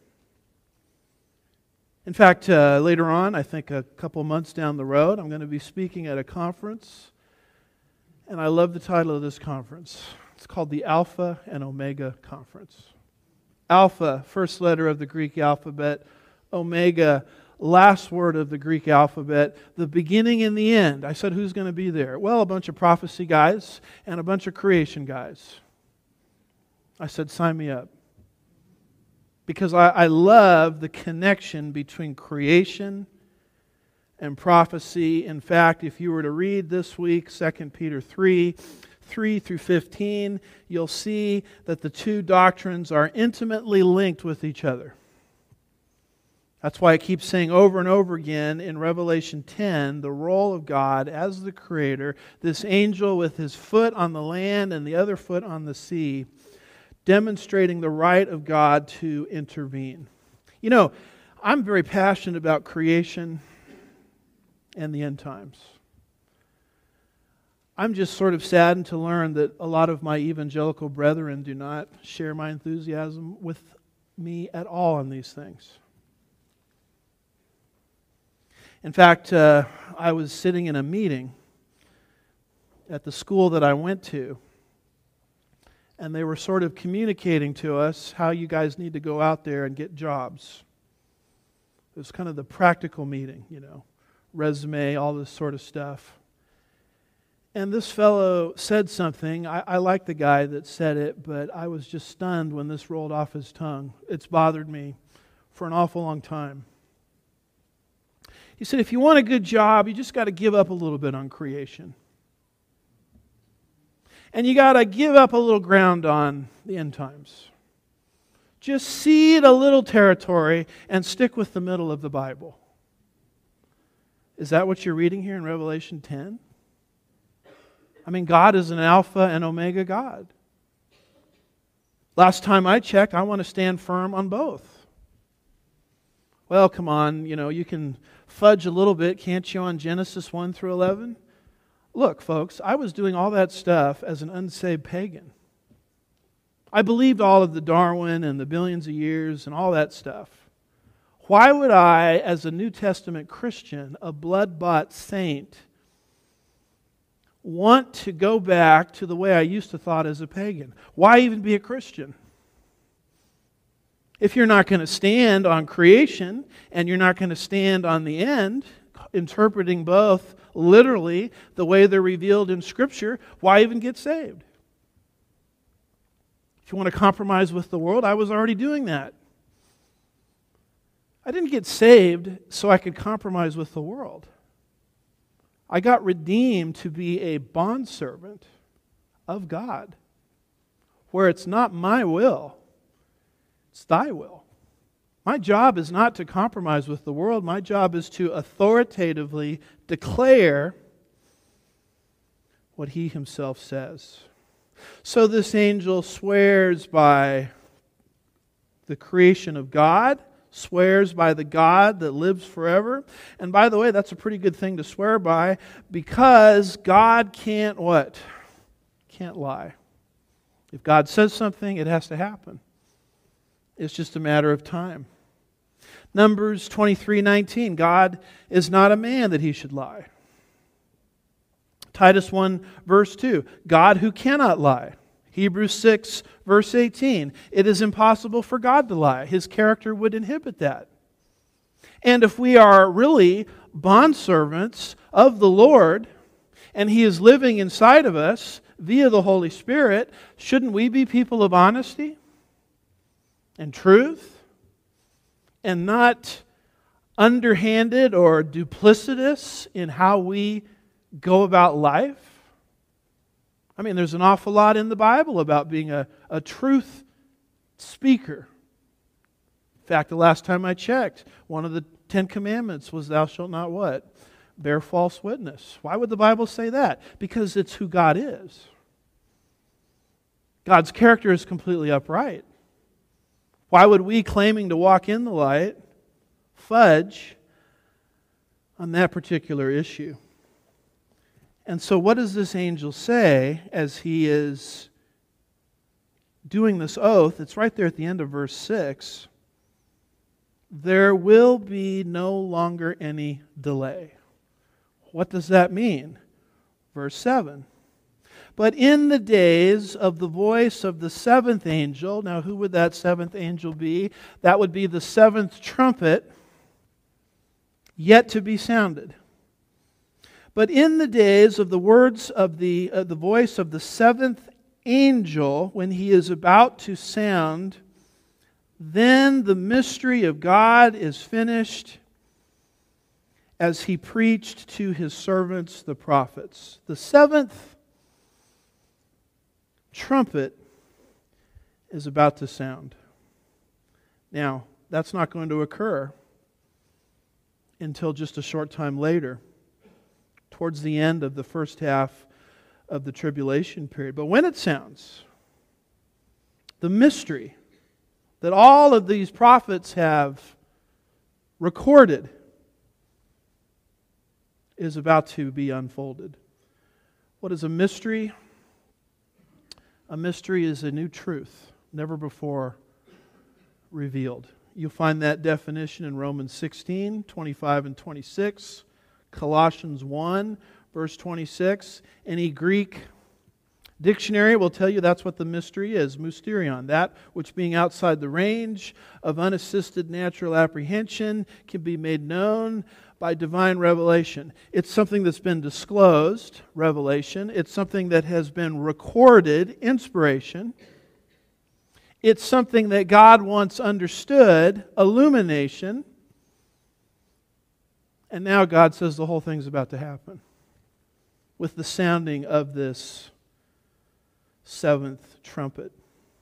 In fact, later on, I think a couple months down the road, I'm going to be speaking at a conference, and I love the title of this conference. It's called the Alpha and Omega Conference. Alpha, first letter of the Greek alphabet. Omega, last word of the Greek alphabet, the beginning and the end. I said, who's going to be there? Well, a bunch of prophecy guys and a bunch of creation guys. I said, sign me up. Because I love the connection between creation and prophecy. In fact, if you were to read this week 2 Peter 3 through 15, you'll see that the two doctrines are intimately linked with each other. That's why I keep saying over and over again in Revelation 10, the role of God as the Creator, this angel with his foot on the land and the other foot on the sea, demonstrating the right of God to intervene. You know, I'm very passionate about creation and the end times. I'm just sort of saddened to learn that a lot of my evangelical brethren do not share my enthusiasm with me at all on these things. In fact, I was sitting in a meeting at the school that I went to, and they were sort of communicating to us how you guys need to go out there and get jobs. It was kind of the practical meeting, you know, resume, all this sort of stuff. And this fellow said something. I like the guy that said it, but I was just stunned when this rolled off his tongue. It's bothered me for an awful long time. He said, if you want a good job, you just got to give up a little bit on creation. And you got to give up a little ground on the end times. Just cede a little territory and stick with the middle of the Bible. Is that what you're reading here in Revelation 10? I mean, God is an Alpha and Omega God. Last time I checked, I want to stand firm on both. Well, come on, you know, you can fudge a little bit, can't you, on Genesis 1 through 11? Look, folks, I was doing all that stuff as an unsaved pagan. I believed all of the Darwin and the billions of years and all that stuff. Why would I, as a New Testament Christian, a blood-bought saint, want to go back to the way I used to thought as a pagan? Why even be a Christian? If you're not going to stand on creation and you're not going to stand on the end, interpreting both literally the way they're revealed in Scripture, why even get saved? If you want to compromise with the world, I was already doing that. I didn't get saved so I could compromise with the world. I got redeemed to be a bondservant of God, where it's not my will, it's thy will. My job is not to compromise with the world. My job is to authoritatively declare what he himself says. So this angel swears by the creation of God, swears by the God that lives forever. And by the way, that's a pretty good thing to swear by, because God can't what? Can't lie. If God says something, it has to happen. It's just a matter of time. Numbers 23:19, God is not a man that he should lie. Titus 1 verse 2, God who cannot lie. Hebrews 6 verse 18, it is impossible for God to lie. His character would inhibit that. And if we are really bondservants of the Lord, and he is living inside of us via the Holy Spirit, shouldn't we be people of honesty and truth? And not underhanded or duplicitous in how we go about life? I mean, there's an awful lot in the Bible about being a truth speaker. In fact, the last time I checked, one of the 10 Commandments was thou shalt not what? Bear false witness. Why would the Bible say that? Because it's who God is. God's character is completely upright. Why would we, claiming to walk in the light, fudge on that particular issue? And so what does this angel say as he is doing this oath? It's right there at the end of verse 6. There will be no longer any delay. What does that mean? Verse 7. But in the days of the voice of the seventh angel, now who would that seventh angel be? That would be the seventh trumpet, yet to be sounded. But in the days of the words of the voice of the seventh angel, when he is about to sound, then the mystery of God is finished, as he preached to his servants the prophets. The seventh trumpet is about to sound. Now, that's not going to occur until just a short time later, towards the end of the first half of the tribulation period. But when it sounds, the mystery that all of these prophets have recorded is about to be unfolded. What is a mystery? A mystery is a new truth, never before revealed. You'll find that definition in Romans 16, 25 and 26, Colossians 1, verse 26. Any Greek dictionary will tell you that's what the mystery is, mysterion, that which being outside the range of unassisted natural apprehension can be made known by divine revelation. It's something that's been disclosed, revelation. It's something that has been recorded, inspiration. It's something that God once understood, illumination. And now God says the whole thing's about to happen with the sounding of this seventh trumpet.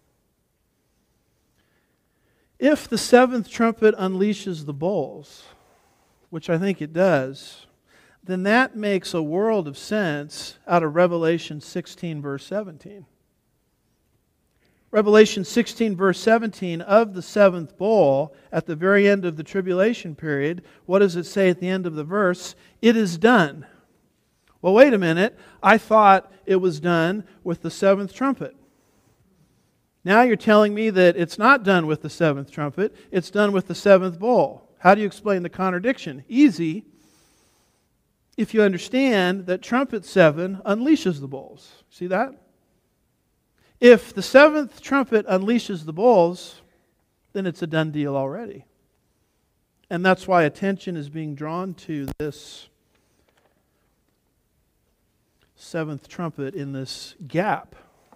If the seventh trumpet unleashes the bowls, which I think it does, then that makes a world of sense out of Revelation 16, verse 17. Revelation 16, verse 17, of the seventh bowl, at the very end of the tribulation period, what does it say at the end of the verse? It is done. Well, wait a minute. I thought it was done with the seventh trumpet. Now you're telling me that it's not done with the seventh trumpet, it's done with the seventh bowl. How do you explain the contradiction? Easy. If you understand that trumpet 7 unleashes the bowls. See that? If the seventh trumpet unleashes the bowls, then it's a done deal already. And that's why attention is being drawn to this seventh trumpet in this gap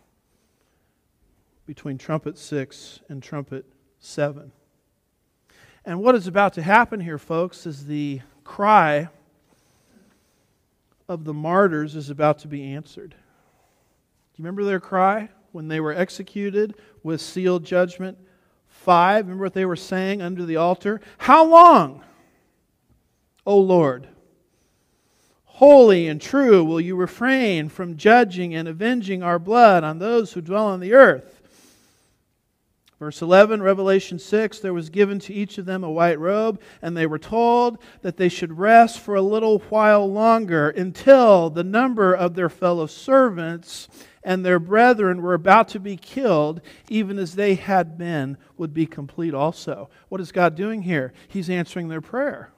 between trumpet 6 and trumpet 7. And what is about to happen here, folks, is the cry of the martyrs is about to be answered. Do you remember their cry when they were executed with sealed judgment? 5, remember what they were saying under the altar? How long, O Lord? Holy and true will you refrain from judging and avenging our blood on those who dwell on the earth. Verse 11, Revelation 6, there was given to each of them a white robe, and they were told that they should rest for a little while longer until the number of their fellow servants and their brethren were about to be killed, even as they had been, would be complete also. What is God doing here? He's answering their prayer.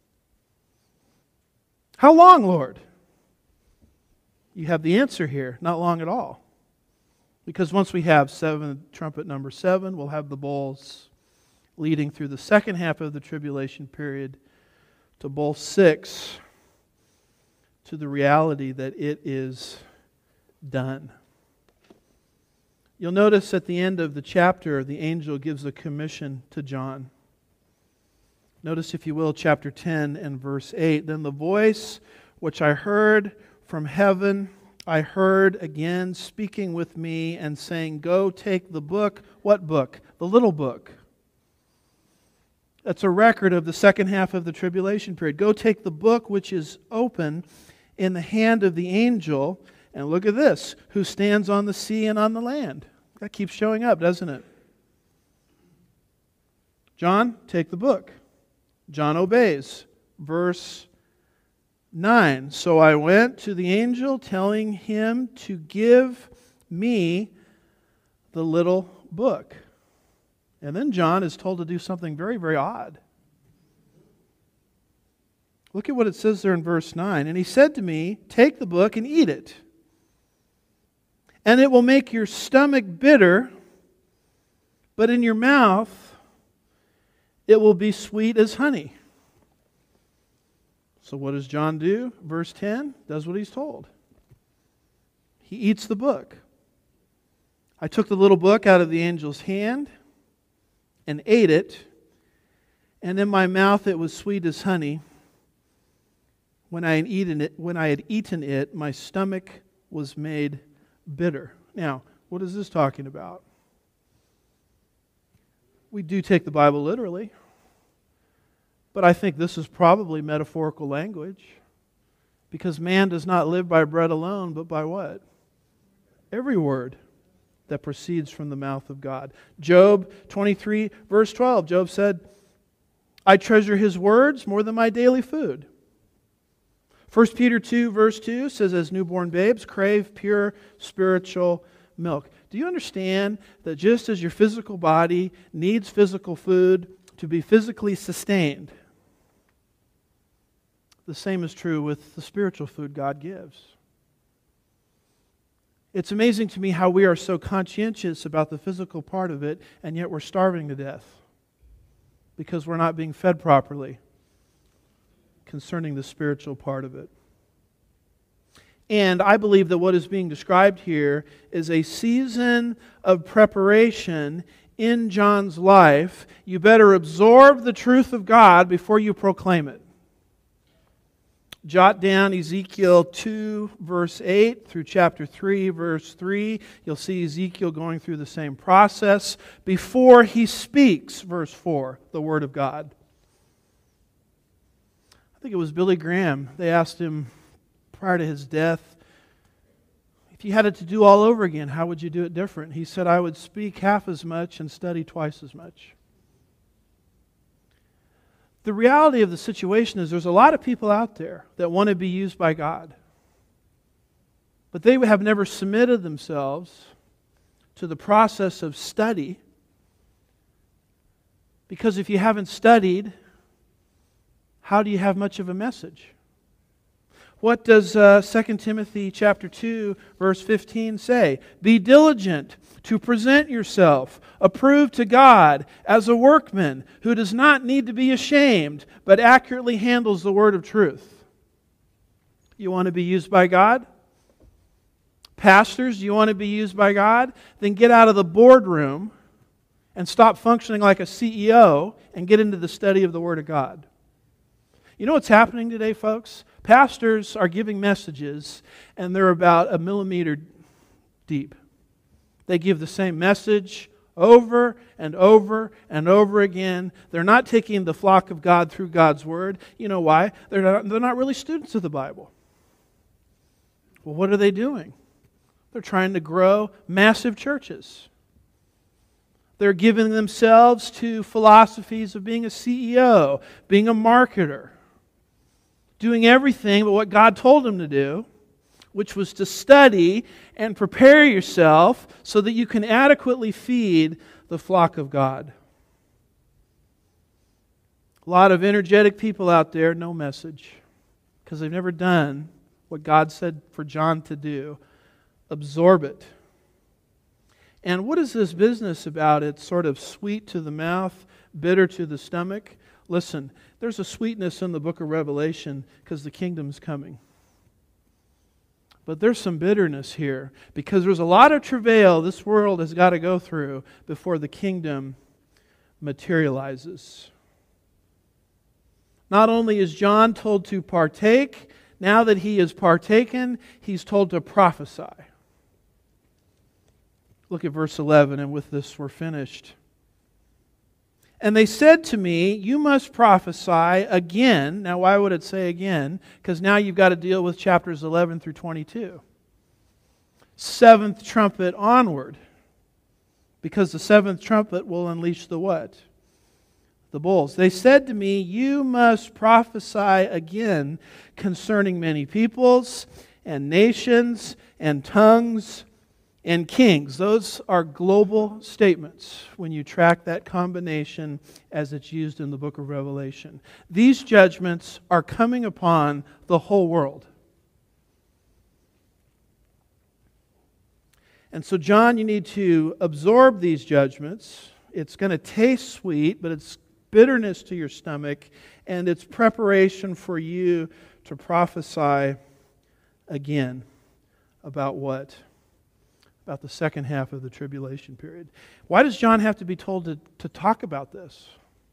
How long, Lord? You have the answer here. Not long at all. Because once we have trumpet number 7, we'll have the bowls leading through the second half of the tribulation period to bowl 6, to the reality that it is done. You'll notice at the end of the chapter, the angel gives a commission to John. Notice, if you will, chapter 10 and verse 8. Then the voice which I heard from heaven, I heard again speaking with me and saying, Go take the book. What book? The little book. That's a record of the second half of the tribulation period. Go take the book which is open in the hand of the angel, and look at this, who stands on the sea and on the land. That keeps showing up, doesn't it? John, take the book. John obeys. Verse 9. So I went to the angel, telling him to give me the little book. And then John is told to do something very, very odd. Look at what it says there in verse 9. And he said to me, Take the book and eat it, and it will make your stomach bitter, but in your mouth it will be sweet as honey. So what does John do? Verse 10 does what he's told. He eats the book. I took the little book out of the angel's hand and ate it, and in my mouth it was sweet as honey. When I had eaten it, my stomach was made bitter. Now, what is this talking about? We do take the Bible literally, but I think this is probably metaphorical language, because man does not live by bread alone, but by what? Every word that proceeds from the mouth of God. Job 23, verse 12, Job said, I treasure His words more than my daily food. 1 Peter 2, verse 2 says, as newborn babes, crave pure spiritual milk. Do you understand that just as your physical body needs physical food to be physically sustained, the same is true with the spiritual food God gives? It's amazing to me how we are so conscientious about the physical part of it, and yet we're starving to death because we're not being fed properly concerning the spiritual part of it. And I believe that what is being described here is a season of preparation in John's life. You better absorb the truth of God before you proclaim it. Jot down Ezekiel 2, verse 8 through chapter 3, verse 3. You'll see Ezekiel going through the same process before he speaks, verse 4, the Word of God. I think it was Billy Graham. They asked him prior to his death, if you had it to do all over again, how would you do it different? He said, I would speak half as much and study twice as much. The reality of the situation is there's a lot of people out there that want to be used by God, but they have never submitted themselves to the process of study, because if you haven't studied, how do you have much of a message? What does 2 Timothy chapter 2, verse 15 say? Be diligent to present yourself approved to God as a workman who does not need to be ashamed, but accurately handles the word of truth. You want to be used by God? Pastors, do you want to be used by God? Then get out of the boardroom and stop functioning like a CEO and get into the study of the Word of God. You know what's happening today, folks? Pastors are giving messages, and they're about a millimeter deep. They give the same message over and over and over again. They're not taking the flock of God through God's Word. You know why? They're not really students of the Bible. Well, what are they doing? They're trying to grow massive churches. They're giving themselves to philosophies of being a CEO, being a marketer, doing everything but what God told them to do, which was to study and prepare yourself so that you can adequately feed the flock of God. A lot of energetic people out there, no message, because they've never done what God said for John to do. Absorb it. And what is this business about? It's sort of sweet to the mouth, bitter to the stomach. Listen, there's a sweetness in the book of Revelation because the kingdom's coming. But there's some bitterness here because there's a lot of travail this world has got to go through before the kingdom materializes. Not only is John told to partake, now that he is partaken, he's told to prophesy. Look at verse 11, and with this we're finished. And they said to me, you must prophesy again. Now, why would it say again? Because now you've got to deal with chapters 11 through 22. Seventh trumpet onward. Because the seventh trumpet will unleash the what? The bowls. They said to me, you must prophesy again concerning many peoples and nations and tongues and kings. Those are global statements when you track that combination as it's used in the book of Revelation. These judgments are coming upon the whole world. And so, John, you need to absorb these judgments. It's going to taste sweet, but it's bitterness to your stomach, and it's preparation for you to prophesy again about what? About the second half of the tribulation period. Why does John have to be told to talk about this?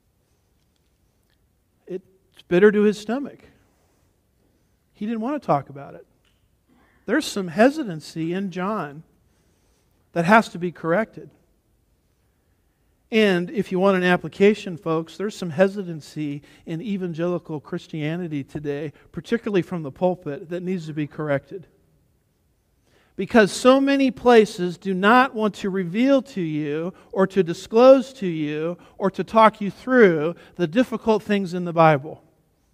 It's bitter to his stomach. He didn't want to talk about it. There's some hesitancy in John that has to be corrected. And if you want an application, folks, there's some hesitancy in evangelical Christianity today, particularly from the pulpit, that needs to be corrected. Because so many places do not want to reveal to you or to disclose to you or to talk you through the difficult things in the Bible.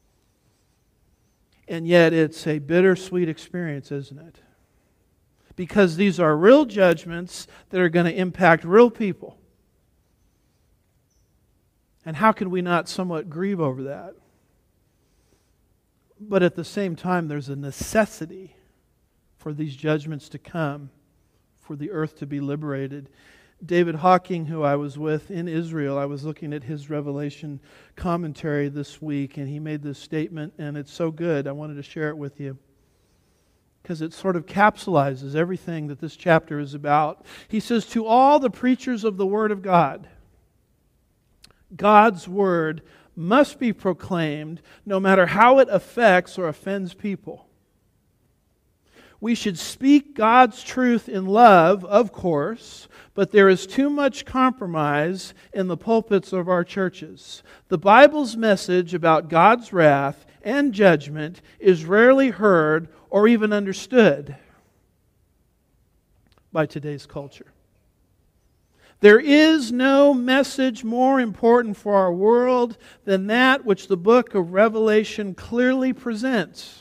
And yet it's a bittersweet experience, isn't it? Because these are real judgments that are going to impact real people. And how can we not somewhat grieve over that? But at the same time, there's a necessity for these judgments to come, for the earth to be liberated. David Hawking, who I was with in Israel, I was looking at his Revelation commentary this week, and he made this statement, and it's so good, I wanted to share it with you, because it sort of capsulizes everything that this chapter is about. He says, to all the preachers of the Word of God, God's Word must be proclaimed no matter how it affects or offends people. We should speak God's truth in love, of course, but there is too much compromise in the pulpits of our churches. The Bible's message about God's wrath and judgment is rarely heard or even understood by today's culture. There is no message more important for our world than that which the book of Revelation clearly presents.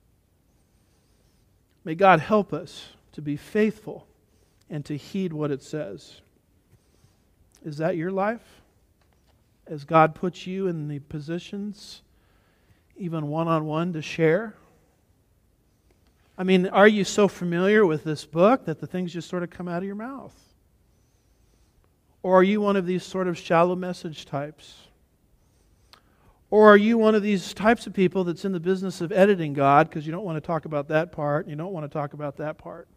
May God help us to be faithful and to heed what it says. Is that your life? As God puts you in the positions, even one-on-one, to share? I mean, are you so familiar with this book that the things just sort of come out of your mouth? Or are you one of these sort of shallow message types? Or are you one of these types of people that's in the business of editing God because you don't want to talk about that part and you don't want to talk about that part?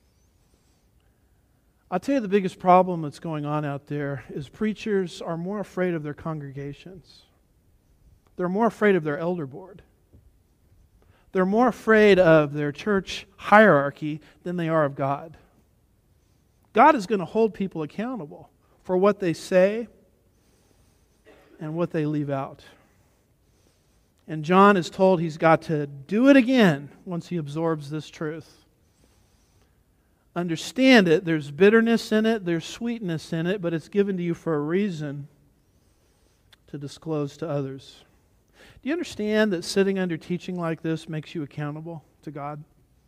I'll tell you the biggest problem that's going on out there is preachers are more afraid of their congregations. They're more afraid of their elder board. They're more afraid of their church hierarchy than they are of God. God is going to hold people accountable for what they say and what they leave out. And John is told he's got to do it again once he absorbs this truth. Understand it. There's bitterness in it. There's sweetness in it. But it's given to you for a reason to disclose to others. Do you understand that sitting under teaching like this makes you accountable to God?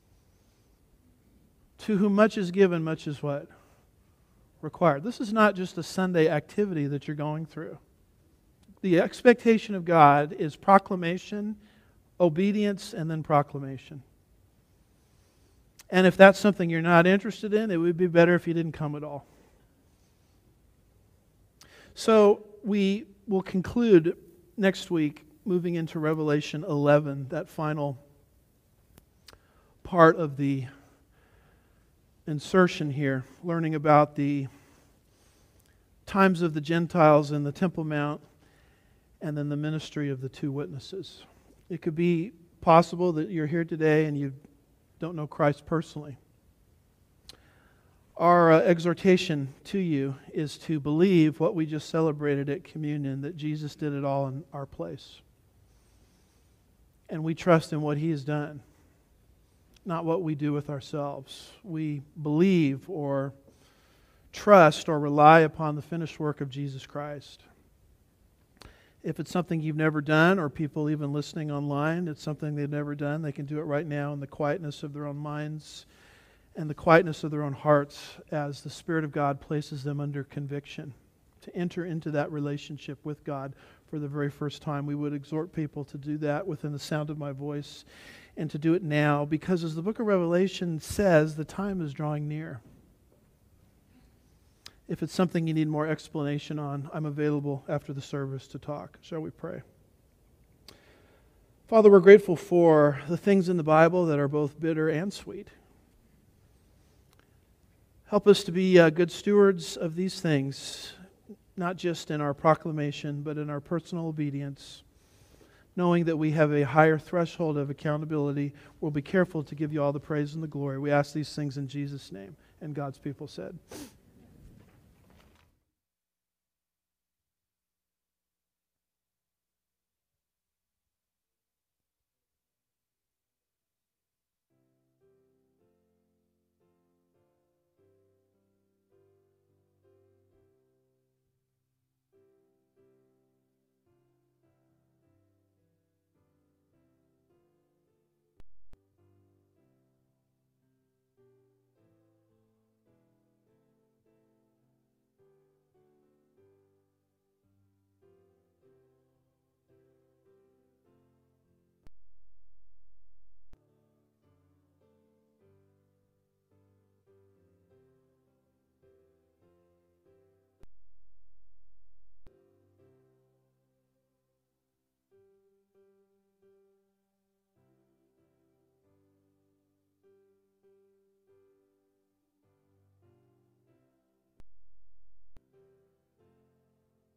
To whom much is given, much is what? Required. This is not just a Sunday activity that you're going through. The expectation of God is proclamation, obedience, and then proclamation. And if that's something you're not interested in, it would be better if you didn't come at all. So we will conclude next week moving into Revelation 11, that final part of the insertion here, learning about the times of the Gentiles in the Temple Mount and then the ministry of the two witnesses. It could be possible that you're here today and you don't know Christ personally. Our exhortation to you is to believe what we just celebrated at communion, that Jesus did it all in our place. And we trust in what He has done, not what we do with ourselves. We believe or trust or rely upon the finished work of Jesus Christ. If it's something you've never done, or people even listening online, it's something they've never done, they can do it right now in the quietness of their own minds and the quietness of their own hearts as the Spirit of God places them under conviction to enter into that relationship with God for the very first time. We would exhort people to do that within the sound of my voice and to do it now, because as the book of Revelation says, the time is drawing near. If it's something you need more explanation on, I'm available after the service to talk. Shall we pray? Father, we're grateful for the things in the Bible that are both bitter and sweet. Help us to be good stewards of these things, not just in our proclamation, but in our personal obedience, knowing that we have a higher threshold of accountability. We'll be careful to give you all the praise and the glory. We ask these things in Jesus' name. And God's people said,